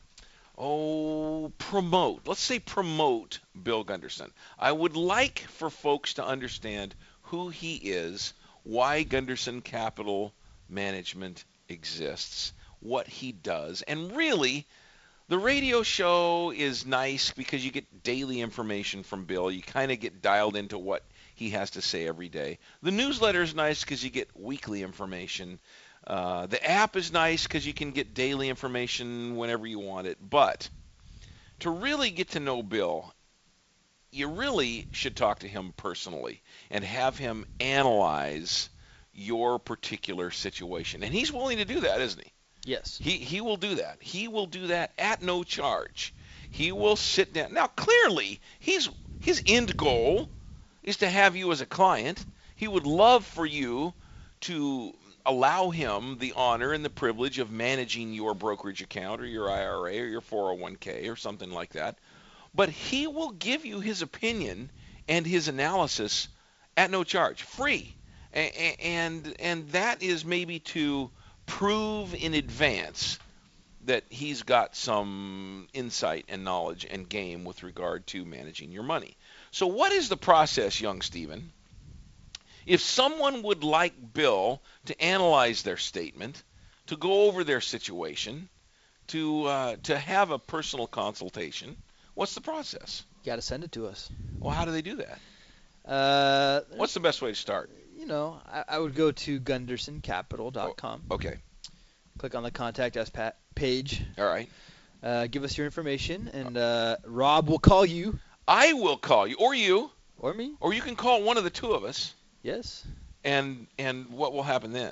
oh, promote. Let's say promote Bill Gunderson. I would like for folks to understand who he is, why Gunderson Capital Management exists, what he does, and really, the radio show is nice because you get daily information from Bill. You kind of get dialed into what he has to say every day. The newsletter is nice because you get weekly information. Uh, the app is nice because you can get daily information whenever you want it. But to really get to know Bill, you really should talk to him personally and have him analyze your particular situation. And he's willing to do that, isn't he? Yes. He he will do that. He will do that at no charge. He will sit down. Now, clearly, he's his end goal is to have you as a client. He would love for you to allow him the honor and the privilege of managing your brokerage account or your I R A or your four oh one k or something like that. But he will give you his opinion and his analysis at no charge, free. And, and, and that is maybe to prove in advance that he's got some insight and knowledge and game with regard to managing your money. So what is the process, young Stephen? If someone would like Bill to analyze their statement, to go over their situation, to uh, to have a personal consultation, what's the process? You got to send it to us. Well, how do they do that? Uh, What's the best way to start? You know, I, I would go to gunderson capital dot com. Oh, okay. Click on the Contact Us pa- page. All right. Uh, give us your information, and uh, Rob will call you. I will call you, or you. Or me. Or you can call one of the two of us. Yes. And and what will happen then?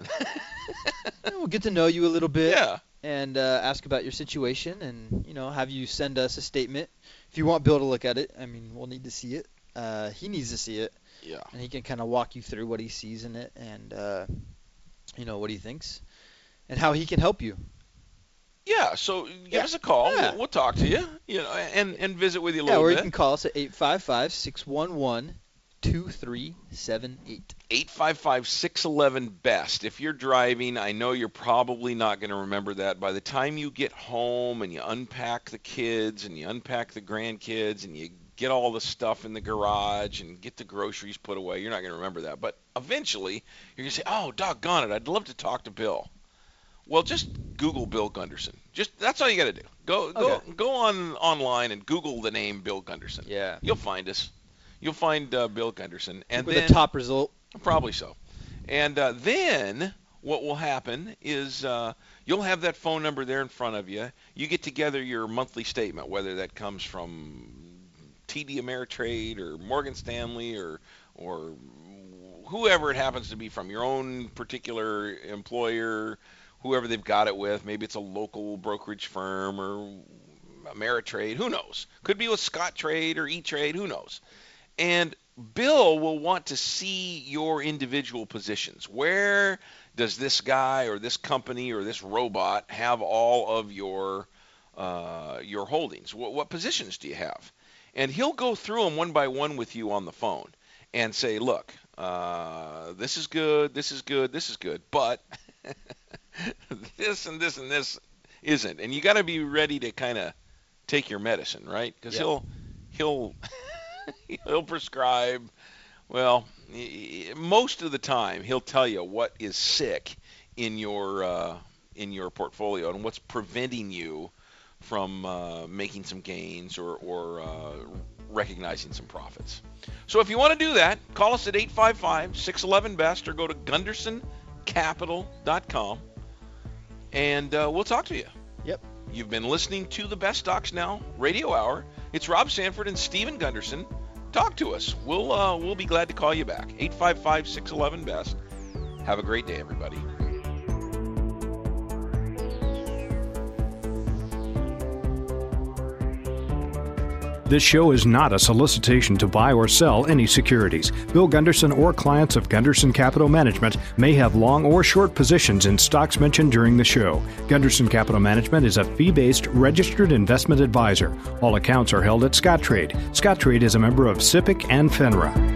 We'll get to know you a little bit. Yeah. And uh, ask about your situation, and you know, have you send us a statement. If you want Bill to look at it, I mean, we'll need to see it. Uh, he needs to see it. Yeah. And he can kind of walk you through what he sees in it, and uh, you know what he thinks, and how he can help you. Yeah. So give Yeah. us a call. Yeah. We'll, we'll talk to you. You know, and and visit with you a Yeah, little or bit. you can call us at eight five five, six one one, two three seven eight. eight five five, six one one, B E S T. If you're driving, I know you're probably not going to remember that. By the time you get home and you unpack the kids and you unpack the grandkids and you get all the stuff in the garage and get the groceries put away, you're not going to remember that. But eventually, you're going to say, oh, doggone it, I'd love to talk to Bill. Well, just Google Bill Gunderson. Just that's all you got to do. Go go Okay. go on online and Google the name Bill Gunderson. Yeah. You'll find us. You'll find uh, Bill Gunderson. And With then, the top result. Probably so. And uh, then what will happen is uh, you'll have that phone number there in front of you. You get together your monthly statement, whether that comes from T D Ameritrade or Morgan Stanley or or whoever it happens to be from, your own particular employer, whoever they've got it with. Maybe it's a local brokerage firm or Ameritrade. Who knows? Could be with Scottrade or E-Trade. Who knows? And Bill will want to see your individual positions. Where does this guy or this company or this robot have all of your uh, your holdings? What, what positions do you have? And he'll go through them one by one with you on the phone and say, look, uh, this is good, this is good, this is good, but this and this and this isn't. And you got to be ready to kind of take your medicine, right? Because Yep. he'll he'll he'll prescribe. Well, most of the time he'll tell you what is sick in your uh, in your portfolio and what's preventing you from uh, making some gains or, or uh, recognizing some profits. So if you want to do that, call us at eight five five, six one one, B E S T or go to gunderson capital dot com and uh, we'll talk to you. Yep. You've been listening to the Best Stocks Now Radio Hour. It's Rob Sanford and Stephen Gunderson. Talk to us. We'll uh, we'll be glad to call you back. eight five five, six one one, B E S T. Have a great day, everybody. This show is not a solicitation to buy or sell any securities. Bill Gunderson or clients of Gunderson Capital Management may have long or short positions in stocks mentioned during the show. Gunderson Capital Management is a fee-based registered investment advisor. All accounts are held at Scottrade. Scottrade is a member of SIPC and FINRA.